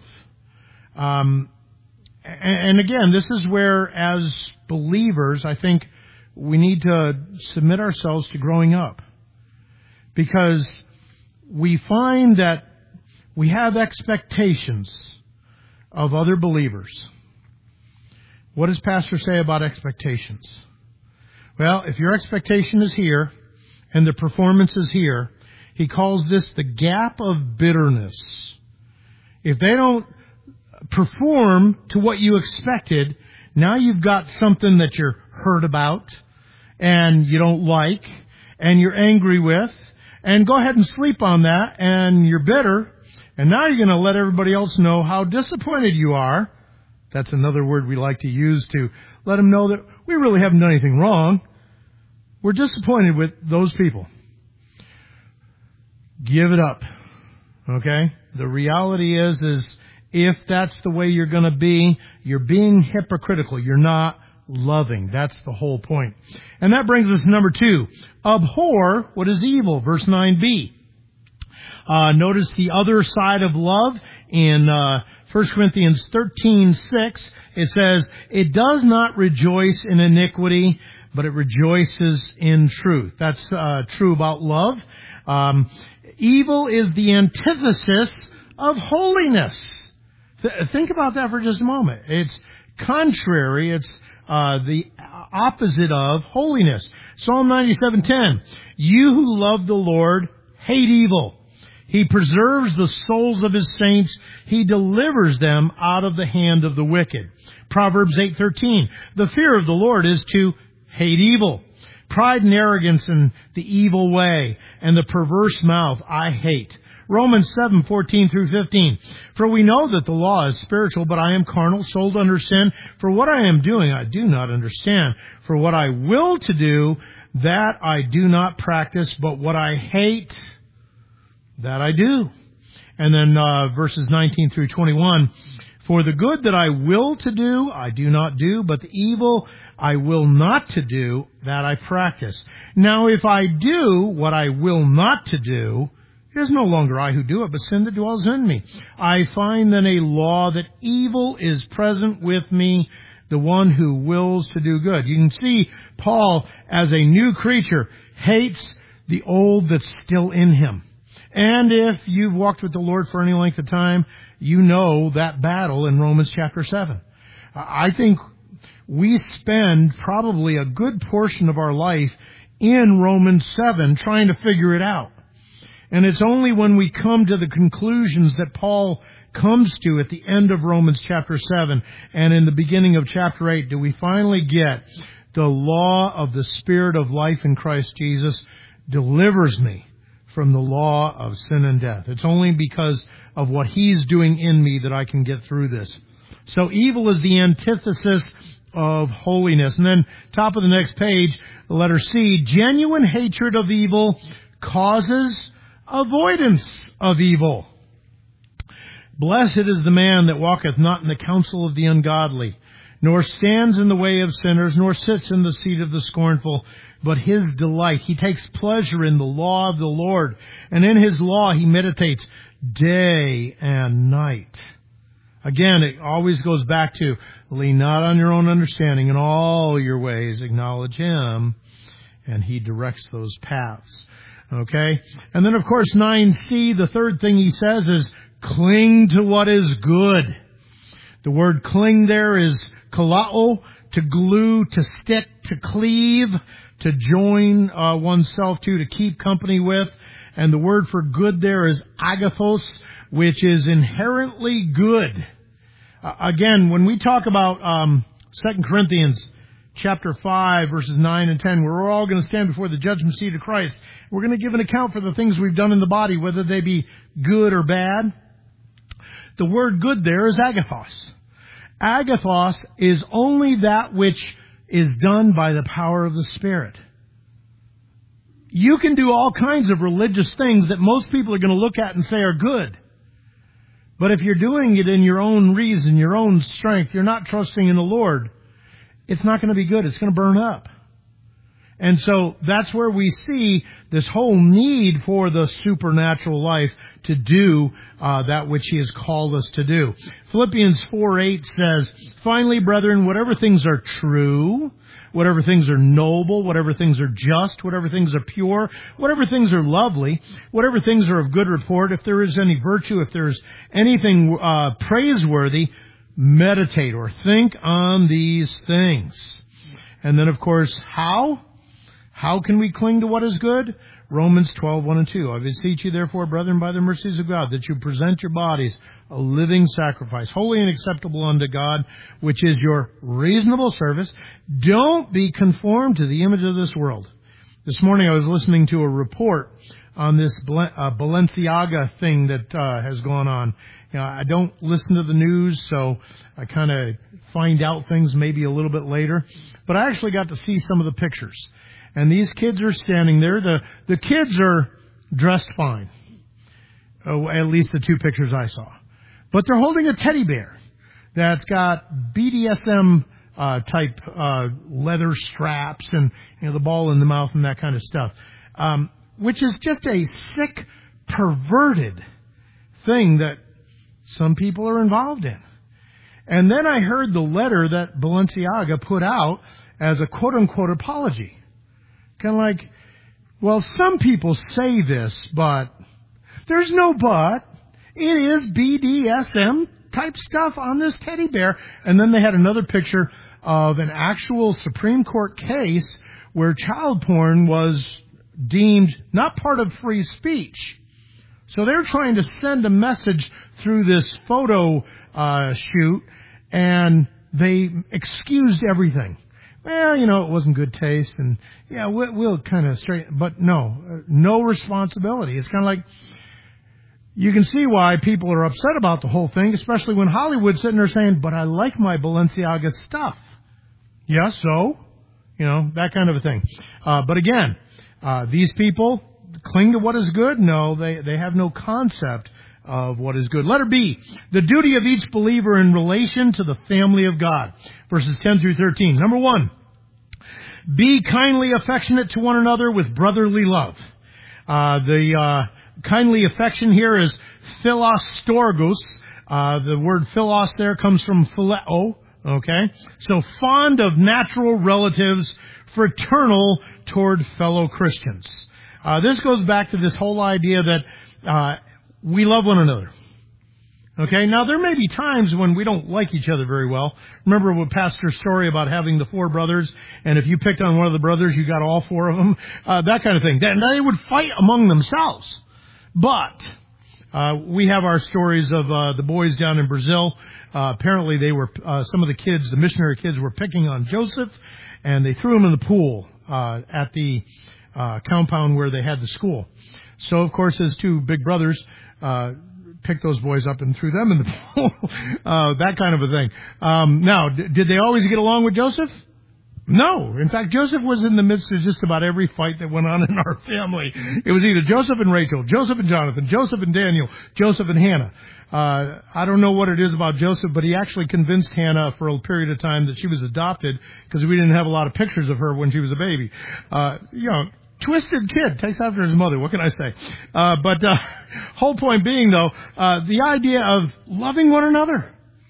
And again, this is where, as believers, I think we need to submit ourselves to growing up. Because we find that we have expectations of other believers. What does Pastor say about expectations? Well, if your expectation is here and the performance is here, he calls this the gap of bitterness. If they don't perform to what you expected, Now you've got something that you're hurt about and you don't like and you're angry with, and go ahead and sleep on that, and you're bitter, and now you're going to let everybody else know how disappointed you are. That's another word we like to use to let them know that we really haven't done anything wrong. We're disappointed with those people. Give it up. Okay? The reality is if that's the way you're going to be, you're being hypocritical. You're not loving. That's the whole point. And that brings us to number 2. Abhor what is evil. Verse 9b. Notice the other side of love in 1 Corinthians 13:6. It says, it does not rejoice in iniquity, but it rejoices in truth. That's true about love. Evil is the antithesis of holiness. Think about that for just a moment. It's contrary. It's the opposite of holiness. Psalm 97:10. You who love the Lord hate evil. He preserves the souls of his saints. He delivers them out of the hand of the wicked. Proverbs 8:13. The fear of the Lord is to hate evil. Pride and arrogance and the evil way and the perverse mouth I hate. Romans 7:14 through 15. For we know that the law is spiritual, but I am carnal, sold under sin. For what I am doing, I do not understand. For what I will to do, that I do not practice, but what I hate, that I do. And then verses 19 through 21. For the good that I will to do, I do not do, but the evil I will not to do, that I practice. Now if I do what I will not to do, it is no longer I who do it, but sin that dwells in me. I find then a law that evil is present with me, the one who wills to do good. You can see Paul, as a new creature, hates the old that's still in him. And if you've walked with the Lord for any length of time, you know that battle in Romans chapter 7. I think we spend probably a good portion of our life in Romans 7 trying to figure it out. And it's only when we come to the conclusions that Paul comes to at the end of Romans chapter 7 and in the beginning of chapter 8 do we finally get the law of the Spirit of life in Christ Jesus delivers me from the law of sin and death. It's only because of what he's doing in me that I can get through this. So evil is the antithesis of holiness. And then top of the next page, the letter C, genuine hatred of evil causes avoidance of evil. Blessed is the man that walketh not in the counsel of the ungodly, nor stands in the way of sinners, nor sits in the seat of the scornful, but his delight, he takes pleasure in the law of the Lord, and in his law he meditates day and night. Again, it always goes back to lean not on your own understanding, in all your ways acknowledge him, and he directs those paths. Okay? And then, of course, 9c, the third thing he says is cling to what is good. The word cling there is kalao, to glue, to stick, to cleave, to join oneself to keep company with. And the word for good there is agathos, which is inherently good. Again, when we talk about 2 Corinthians chapter 5, verses 9 and 10, we're all going to stand before the judgment seat of Christ. We're going to give an account for the things we've done in the body, whether they be good or bad. The word good there is agathos. Agathos is only that which is done by the power of the Spirit. You can do all kinds of religious things that most people are going to look at and say are good. But if you're doing it in your own reason, your own strength, you're not trusting in the Lord, it's not going to be good. It's going to burn up. And so that's where we see this whole need for the supernatural life to do that which he has called us to do. Philippians 4:8 says, finally, brethren, whatever things are true, whatever things are noble, whatever things are just, whatever things are pure, whatever things are lovely, whatever things are of good report, if there is any virtue, if there is anything praiseworthy, meditate or think on these things. And then, of course, how? How can we cling to what is good? Romans 12:1 and 2. I beseech you, therefore, brethren, by the mercies of God, that you present your bodies a living sacrifice, holy and acceptable unto God, which is your reasonable service. Don't be conformed to the image of this world. This morning I was listening to a report on this Balenciaga thing that has gone on. I don't listen to the news, so I kind of find out things maybe a little bit later. But I actually got to see some of the pictures. And these kids are standing there. The kids are dressed fine. At least the two pictures I saw. But they're holding a teddy bear that's got BDSM type leather straps and the ball in the mouth and that kind of stuff, which is just a sick, perverted thing that some people are involved in. And then I heard the letter that Balenciaga put out as a quote-unquote apology. Kind of like, well, some people say this, but there's no but. It is BDSM type stuff on this teddy bear. And then they had another picture of an actual Supreme Court case where child porn was deemed not part of free speech. So they're trying to send a message through this photo shoot, and they excused everything. Well, it wasn't good taste, and we'll kind of straighten. But no responsibility. It's kind of like, you can see why people are upset about the whole thing, especially when Hollywood's sitting there saying, but I like my Balenciaga stuff. Yeah, so, that kind of a thing. But again, these people cling to what is good? No, they have no concept of what is good. Letter B, the duty of each believer in relation to the family of God. Verses 10 through 13. Number 1, be kindly affectionate to one another with brotherly love. The kindly affection here is philostorgos. The word philos there comes from phileo. Okay? So fond of natural relatives, fraternal toward fellow Christians. This goes back to this whole idea that we love one another. Okay? Now, there may be times when we don't like each other very well. Remember what Pastor's story about having the 4 brothers, and if you picked on one of the brothers, you got all 4 of them? That kind of thing. They would fight among themselves. But we have our stories of the boys down in Brazil. Apparently they were, some of the kids, the missionary kids, were picking on Joseph, and they threw him in the pool at the compound where they had the school. So, of course, his 2 big brothers picked those boys up and threw them in the pool. That kind of a thing. Now, did they always get along with Joseph? No. In fact, Joseph was in the midst of just about every fight that went on in our family. It was either Joseph and Rachel, Joseph and Jonathan, Joseph and Daniel, Joseph and Hannah. I don't know what it is about Joseph, but he actually convinced Hannah for a period of time that she was adopted because we didn't have a lot of pictures of her when she was a baby. Twisted kid, takes after his mother. What can I say? But whole point being, though, the idea of loving one another,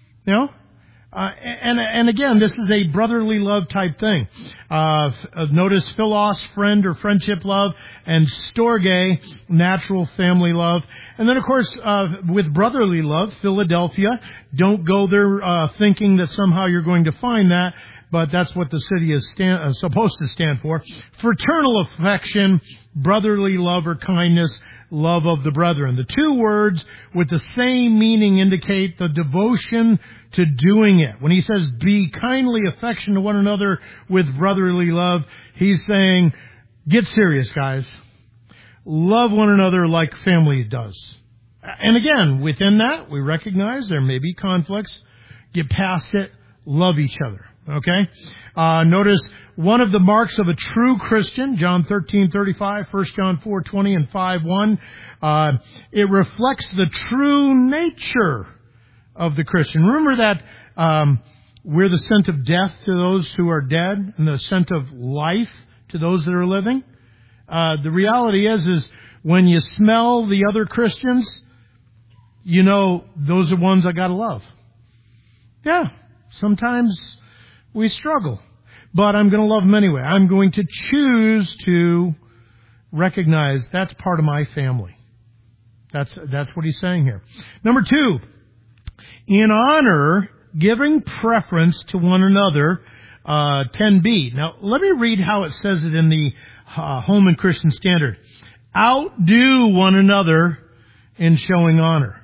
and again, this is a brotherly love type thing. Notice philos, friend or friendship love, and storge, natural family love. And then, of course, with brotherly love, Philadelphia, don't go there thinking that somehow you're going to find that, but that's what the city is supposed to stand for. Fraternal affection, brotherly love or kindness, love of the brethren. The 2 words with the same meaning indicate the devotion to doing it. When he says, be kindly affectionate to one another with brotherly love, he's saying, get serious, guys. Love one another like family does. And again, within that, we recognize there may be conflicts. Get past it. Love each other. Okay? Notice one of the marks of a true Christian, John 13:35, 1 John 4:20, and 5:1. It reflects the true nature of the Christian. Remember that we're the scent of death to those who are dead and the scent of life to those that are living. The reality is when you smell the other Christians, those are ones I gotta love. Yeah, sometimes we struggle, but I'm going to love them anyway. I'm going to choose to recognize that's part of my family. That's what he's saying here. Number 2, in honor, giving preference to one another 10b. Now, let me read how it says it in the Holman Christian Standard. Outdo one another in showing honor.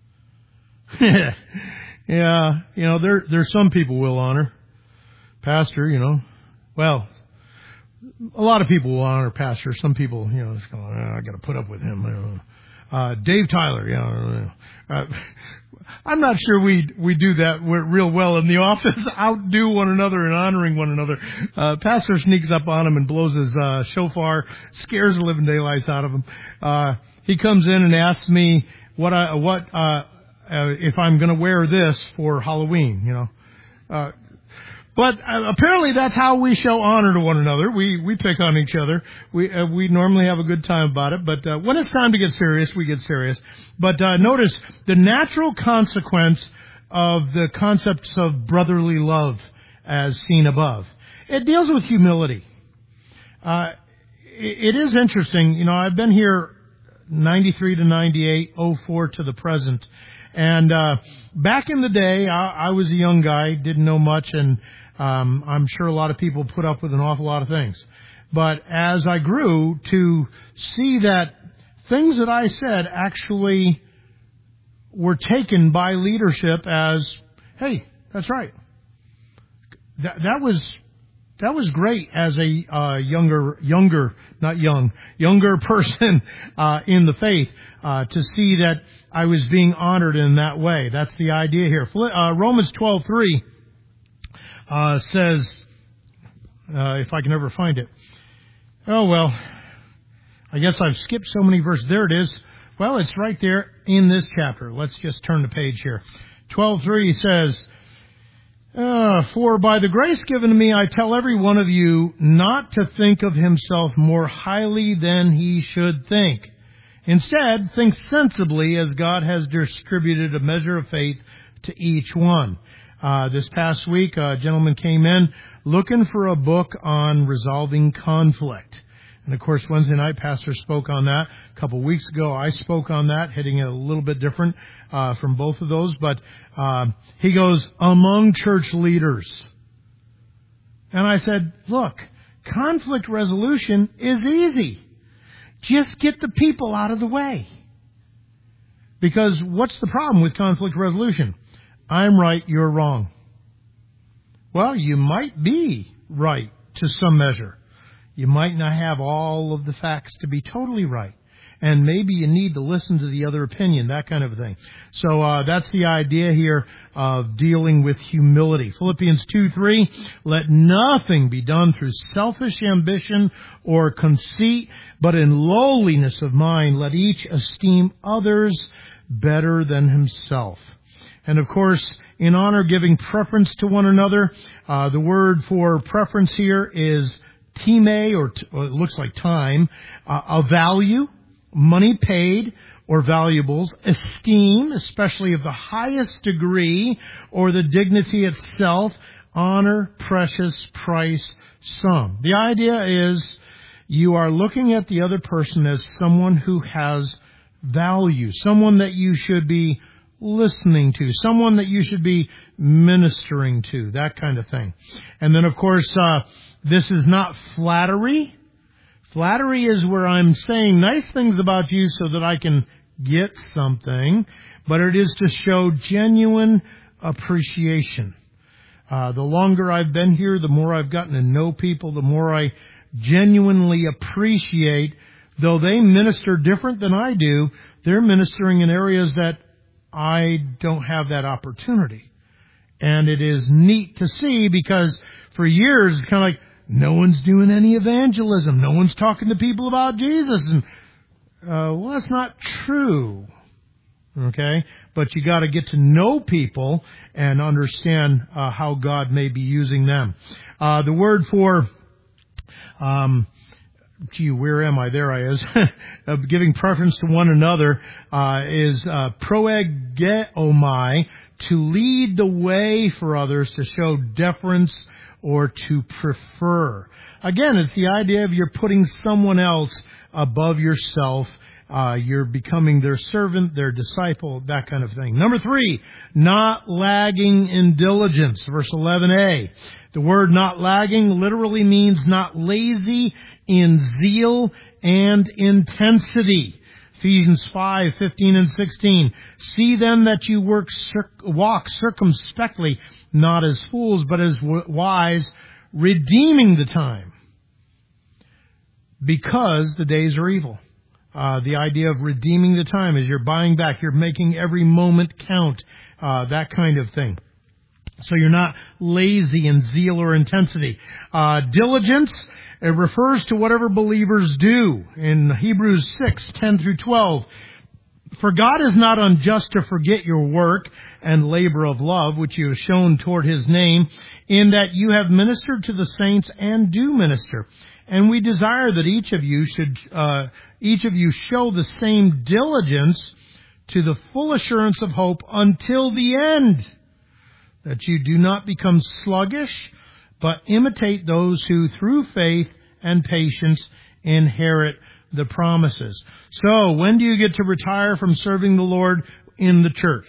Yeah, there's some people will honor. Pastor, well, a lot of people will honor pastor. Some people, just go, I got to put up with him. Dave Tyler, I'm not sure we do that real well in the office. Outdo one another and honoring one another. Pastor sneaks up on him and blows his shofar, scares the living daylights out of him. He comes in and asks me if I'm going to wear this for Halloween. But apparently that's how we show honor to one another. We pick on each other. We normally have a good time about it. But when it's time to get serious, we get serious. But notice the natural consequence of the concepts of brotherly love as seen above. It deals with humility. It is interesting. I've been here 93 to 98, 04 to the present. And back in the day, I was a young guy, didn't know much, and I'm sure a lot of people put up with an awful lot of things. But as I grew to see that things that I said actually were taken by leadership as, hey, that's right. That was great as a younger person in the faith to see that I was being honored in that way. That's the idea here. Romans 12:3 says, if I can ever find it. Oh well, I guess I've skipped so many verses. There it is. Well, it's right there in this chapter. Let's just turn the page here. 12:3 says, for by the grace given to me, I tell every one of you not to think of himself more highly than he should think. Instead, think sensibly as God has distributed a measure of faith to each one. This past week, a gentleman came in looking for a book on resolving conflict. And of course, Wednesday night, Pastor spoke on that. A couple of weeks ago, I spoke on that, hitting it a little bit different from both of those. But he goes, among church leaders. And I said, look, conflict resolution is easy. Just get the people out of the way. Because what's the problem with conflict resolution? I'm right, you're wrong. Well, you might be right to some measure. You might not have all of the facts to be totally right. And maybe you need to listen to the other opinion, that kind of a thing. So that's the idea here of dealing with humility. Philippians 2:3, let nothing be done through selfish ambition or conceit, but in lowliness of mind, let each esteem others better than himself. And of course, in honor, giving preference to one another. The word for preference here is time, or it looks like time, a value, money paid, or valuables, esteem, especially of the highest degree, or the dignity itself, honor, precious, price, sum. The idea is you are looking at the other person as someone who has value, someone that you should be listening to, someone that you should be ministering to, that kind of thing. And then, of course, this is not flattery. Flattery is where I'm saying nice things about you so that I can get something, but it is to show genuine appreciation. The longer I've been here, the more I've gotten to know people, the more I genuinely appreciate, though they minister different than I do, they're ministering in areas that I don't have that opportunity. And it is neat to see because for years it's kind of like no one's doing any evangelism. No one's talking to people about Jesus. And, well, that's not true. Okay? But you got to get to know people and understand how God may be using them. The word for, where am I? There I is. Giving preference to one another is proegeomai, to lead the way for others, to show deference or to prefer. Again, it's the idea of you're putting someone else above yourself You're becoming their servant, their disciple, that kind of thing. Number 3, not lagging in diligence. Verse 11a. The word not lagging literally means not lazy in zeal and intensity. Ephesians 5:15 and 16. See then that you walk circumspectly, not as fools, but as wise, redeeming the time, because the days are evil. The idea of redeeming the time is you're buying back, you're making every moment count, that kind of thing. So you're not lazy in zeal or intensity. Diligence, it refers to whatever believers do. In Hebrews 6:10 through 12, for God is not unjust to forget your work and labor of love, which you have shown toward his name, in that you have ministered to the saints and do minister. And we desire that each of you show the same diligence to the full assurance of hope until the end, that you do not become sluggish, but imitate those who through faith and patience inherit the promises. So, when do you get to retire from serving the Lord in the church?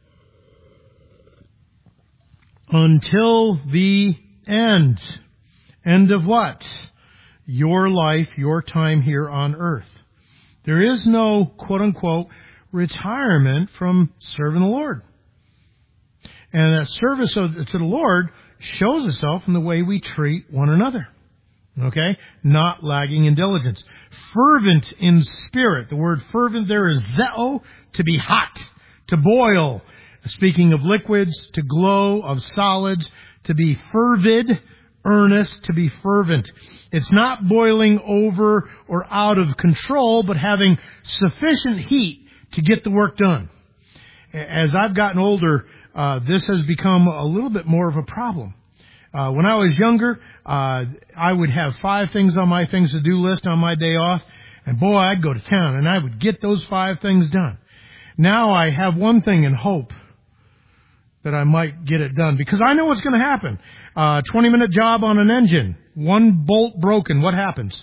Until the end. End of what? Your life, your time here on earth. There is no, quote-unquote, retirement from serving the Lord. And that service to the Lord shows itself in the way we treat one another. Okay? Not lagging in diligence. Fervent in spirit. The word fervent there is zeo, to be hot, to boil. Speaking of liquids, to glow, of solids, to be fervid, earnest, to be fervent. It's not boiling over or out of control, but having sufficient heat to get the work done. As I've gotten older, this has become a little bit more of a problem. When I was younger, I would have 5 things on my things to do list on my day off, and boy, I'd go to town and I would get those 5 things done. Now I have one thing and hope that I might get it done, because I know what's going to happen. 20-minute job on an engine, 1 bolt broken, what happens?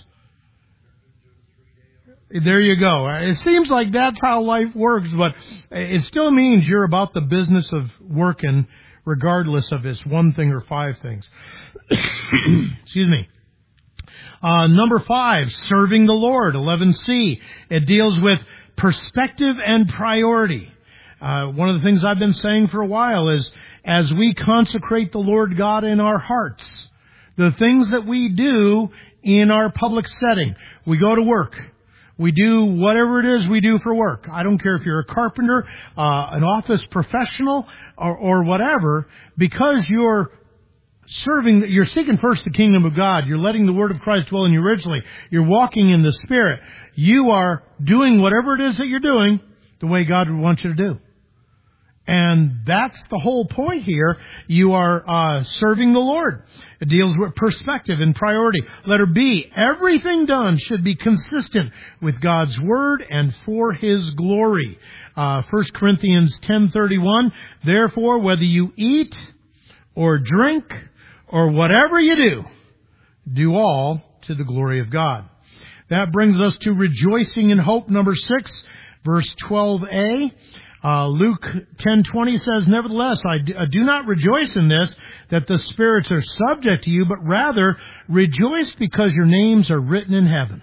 There you go. It seems like that's how life works, but it still means you're about the business of working, regardless of it's 1 thing or 5 things. Excuse me. Number 5, serving the Lord, 11c. It deals with perspective and priority. One of the things I've been saying for a while is, as we consecrate the Lord God in our hearts, the things that we do in our public setting, we go to work, we do whatever it is we do for work. I don't care if you're a carpenter, an office professional, or whatever, because you're seeking first the kingdom of God, you're letting the word of Christ dwell in you richly, you're walking in the Spirit, you are doing whatever it is that you're doing the way God would want you to do. And that's the whole point here. You are serving the Lord. It deals with perspective and priority. Letter B, everything done should be consistent with God's Word and for His glory. 1 Corinthians 10:31, therefore, whether you eat or drink or whatever you do all to the glory of God. That brings us to rejoicing in hope, number 6, verse 12a. Luke 10:20 says, nevertheless, I do not rejoice in this, that the spirits are subject to you, but rather rejoice because your names are written in heaven.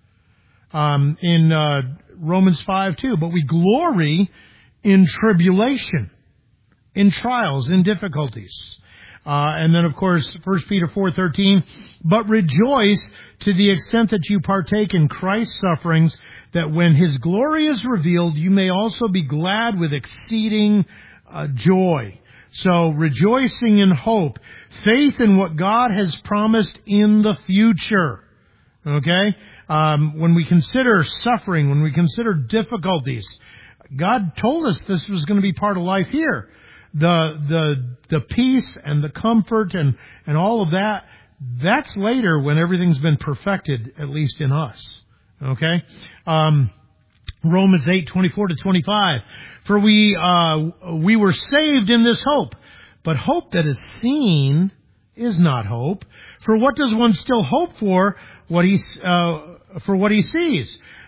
In Romans 5:2, but we glory in tribulation, in trials, in difficulties. And then, of course, 1 Peter 4:13, but rejoice to the extent that you partake in Christ's sufferings, that when His glory is revealed, you may also be glad with exceeding joy. So, rejoicing in hope, faith in what God has promised in the future. Okay? When we consider suffering, when we consider difficulties, God told us this was going to be part of life here. The peace and the comfort and all of that, that's later when everything's been perfected, at least in us. Okay? Romans 8:24-25. For we were saved in this hope, but hope that is seen is not hope. For what does one still hope for what he sees?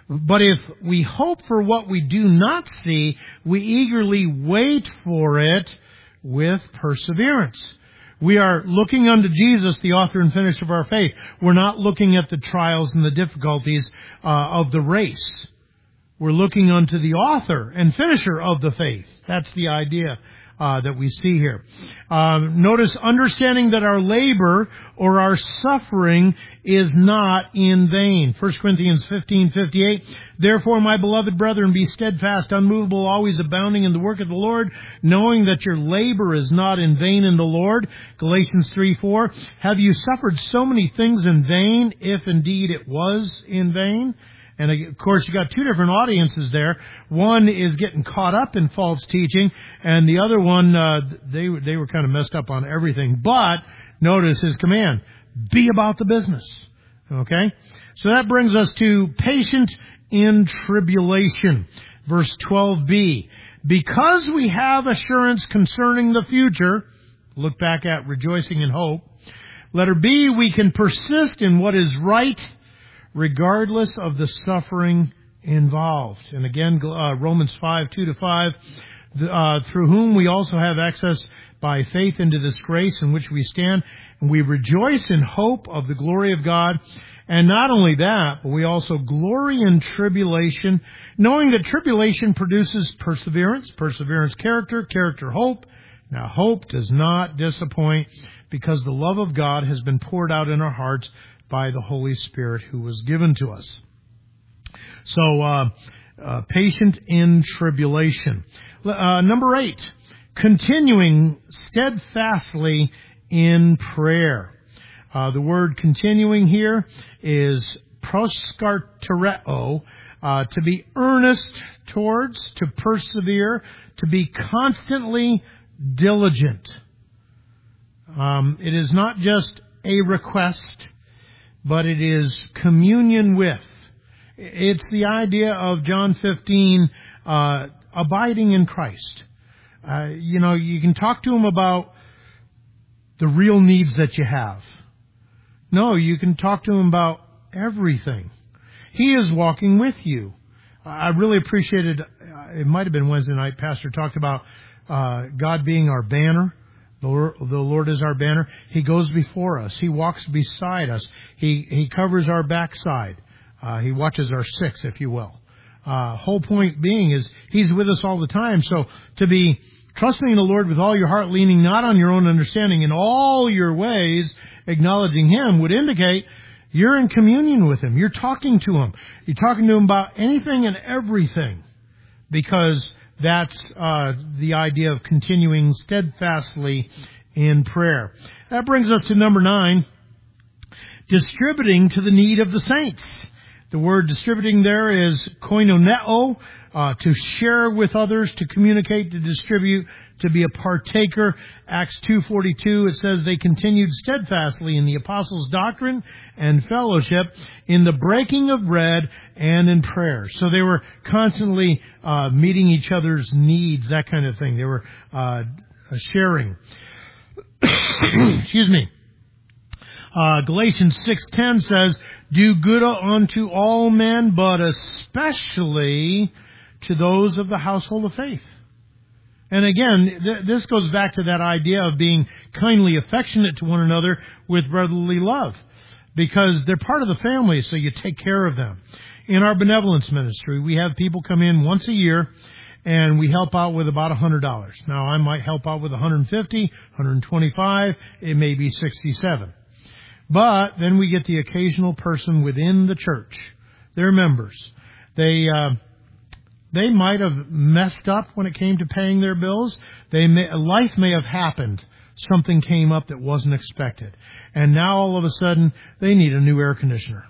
But if we hope for what we do not see, we eagerly wait for it with perseverance. We are looking unto Jesus, the author and finisher of our faith. We're not looking at the trials and the difficulties of the race. We're looking unto the author and finisher of the faith. That's the idea that we see here. Notice, understanding that our labor or our suffering is not in vain. 1 Corinthians 15:58. Therefore, my beloved brethren, be steadfast, unmovable, always abounding in the work of the Lord, knowing that your labor is not in vain in the Lord. Galatians 3:4. Have you suffered so many things in vain, if indeed it was in vain? And of course, you got two different audiences there. One is getting caught up in false teaching, and the other one, they were kind of messed up on everything. But notice his command: be about the business. Okay, so that brings us to patient in tribulation, verse 12b. Because we have assurance concerning the future, look back at rejoicing in hope. Letter B, we can persist in what is right, regardless of the suffering involved. And again, Romans 5:2-5, through whom we also have access by faith into this grace in which we stand, and we rejoice in hope of the glory of God. And not only that, but we also glory in tribulation, knowing that tribulation produces perseverance, perseverance character, character hope. Now hope does not disappoint, because the love of God has been poured out in our hearts by the Holy Spirit who was given to us. So, patient in tribulation. Number 8, continuing steadfastly in prayer. The word continuing here is proskartereo, to be earnest towards, to persevere, to be constantly diligent. It is not just a request, but it is communion with. It's the idea of John 15, abiding in Christ. You can talk to him about the real needs that you have. No, you can talk to him about everything. He is walking with you. I really appreciated, it might have been Wednesday night, Pastor talked about God being our banner. The Lord is our banner. He goes before us. He walks beside us. He covers our backside. He watches our six, if you will. Whole point being is He's with us all the time. So to be trusting in the Lord with all your heart, leaning not on your own understanding, in all your ways, acknowledging Him, would indicate you're in communion with Him. You're talking to Him. You're talking to Him about anything and everything, because that's the idea of continuing steadfastly in prayer. That brings us to number 9, distributing to the need of the saints. The word distributing there is koinoneo, to share with others, to communicate, to distribute, to be a partaker. Acts 2:42, it says they continued steadfastly in the apostles' doctrine and fellowship, in the breaking of bread and in prayer. So they were constantly meeting each other's needs, that kind of thing. They were sharing. Excuse me. Galatians 6:10 says, do good unto all men, but especially to those of the household of faith. And again, this goes back to that idea of being kindly affectionate to one another with brotherly love, because they're part of the family, so you take care of them. In our benevolence ministry, we have people come in once a year, and we help out with about $100. Now, I might help out with $150, $125, it may be $67. But then we get the occasional person within the church. They're members. They might have messed up when it came to paying their bills. Life may have happened. Something came up that wasn't expected. And now all of a sudden, they need a new air conditioner.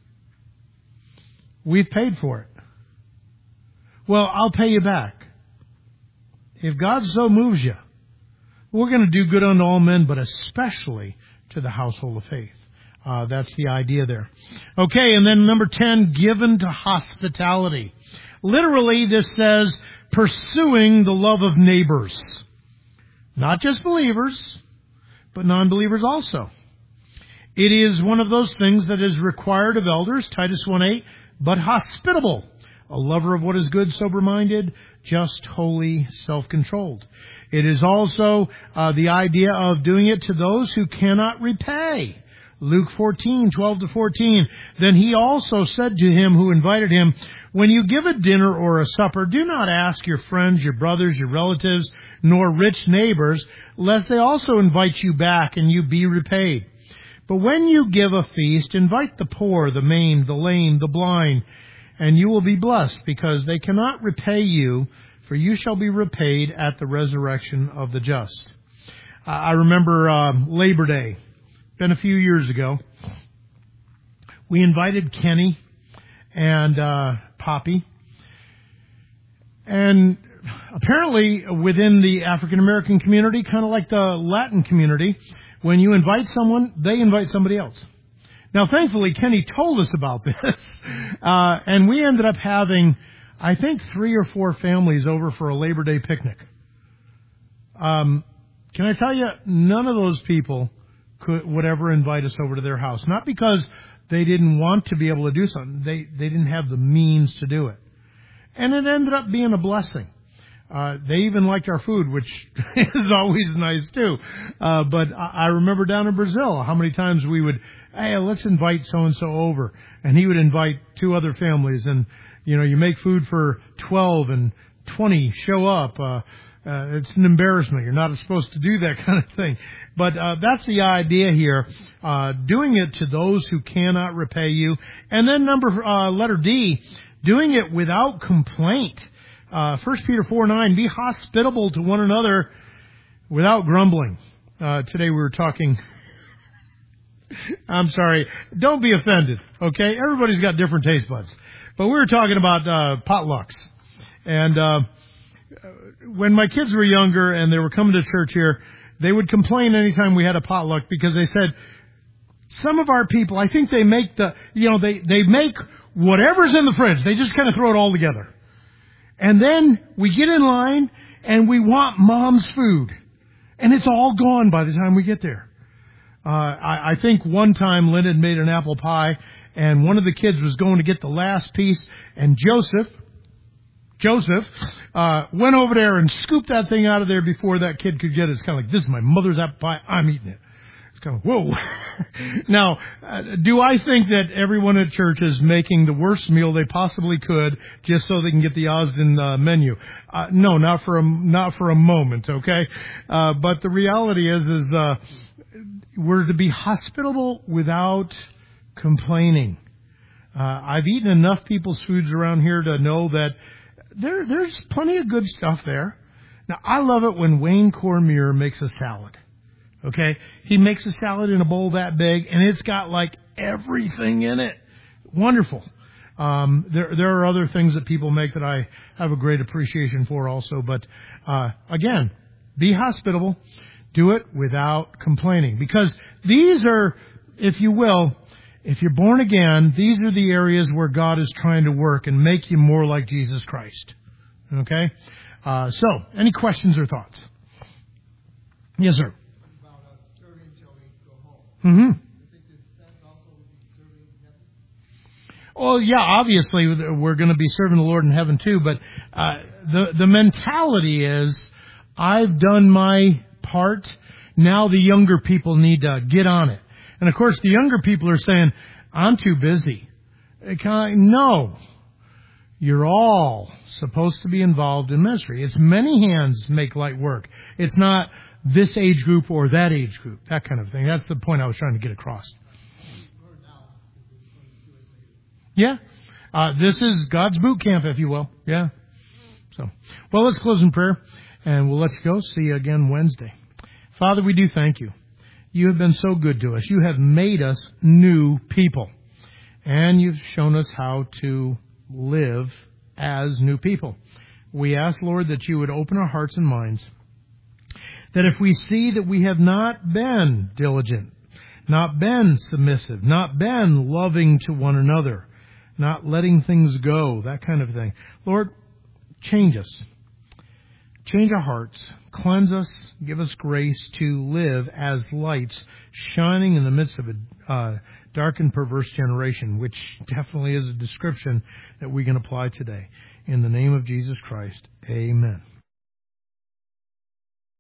We've paid for it. Well, I'll pay you back. If God so moves you, we're going to do good unto all men, but especially to the household of faith. That's the idea there. Okay, and then number 10, given to hospitality. Literally, this says pursuing the love of neighbors. Not just believers, but non-believers also. It is one of those things that is required of elders, Titus 1:8, but hospitable, a lover of what is good, sober-minded, just, holy, self-controlled. It is also the idea of doing it to those who cannot repay. Luke 14:12-14. Then he also said to him who invited him, when you give a dinner or a supper, do not ask your friends, your brothers, your relatives, nor rich neighbors, lest they also invite you back and you be repaid. But when you give a feast, invite the poor, the maimed, the lame, the blind, and you will be blessed, because they cannot repay you, for you shall be repaid at the resurrection of the just. I remember Labor Day. Been a few years ago. We invited Kenny and Poppy. And apparently within the African American community, kind of like the Latin community, when you invite someone, they invite somebody else. Now, thankfully, Kenny told us about this. And we ended up having, I think, 3 or 4 families over for a Labor Day picnic. Can I tell you, none of those people would ever invite us over to their house. Not because they didn't want to be able to do something. They didn't have the means to do it. And it ended up being a blessing. They even liked our food, which is always nice too. But I remember down in Brazil how many times we would, hey, let's invite so-and-so over. And he would invite 2 other families. And, you make food for 12 and 20 show up. It's an embarrassment. You're not supposed to do that kind of thing. But that's the idea here, doing it to those who cannot repay you. And then letter D, doing it without complaint. 1 Peter 4:9, be hospitable to one another without grumbling. Today we were talking, I'm sorry, don't be offended, okay? Everybody's got different taste buds. But we were talking about potlucks. And when my kids were younger and they were coming to church here, they would complain anytime we had a potluck because they said, some of our people, I think they make they make whatever's in the fridge. They just kind of throw it all together. And then we get in line and we want mom's food. And it's all gone by the time we get there. I think one time Lynn had made an apple pie and one of the kids was going to get the last piece, and Joseph went over there and scooped that thing out of there before that kid could get it. It's kind of like, this is my mother's apple pie, I'm eating it. It's kind of, whoa. Now, do I think that everyone at church is making the worst meal they possibly could just so they can get the Osden menu? No, not for a moment, okay? But the reality is we're to be hospitable without complaining. I've eaten enough people's foods around here to know that there's plenty of good stuff there. Now, I love it when Wayne Cormier makes a salad. Okay? He makes a salad in a bowl that big, and it's got like everything in it. Wonderful. There are other things that people make that I have a great appreciation for also. But, again, be hospitable. Do it without complaining. Because these are, if you will, if you're born again, these are the areas where God is trying to work and make you more like Jesus Christ. Okay? So, any questions or thoughts? Yes, sir. About serving until we go home. Mm-hmm. You think that also would be serving in heaven? Well, yeah, obviously we're going to be serving the Lord in heaven too, but the mentality is, I've done my part, now the younger people need to get on it. And of course, the younger people are saying, I'm too busy. No. You're all supposed to be involved in ministry. It's many hands make light work. It's not this age group or that age group, that kind of thing. That's the point I was trying to get across. Yeah. This is God's boot camp, if you will. Yeah. So, well, let's close in prayer, and we'll let you go. See you again Wednesday. Father, we do thank you. You have been so good to us. You have made us new people. And you've shown us how to live as new people. We ask, Lord, that you would open our hearts and minds. That if we see that we have not been diligent, not been submissive, not been loving to one another, not letting things go, that kind of thing. Lord, change us. Change our hearts, cleanse us, give us grace to live as lights shining in the midst of a dark and perverse generation, which definitely is a description that we can apply today. In the name of Jesus Christ, amen.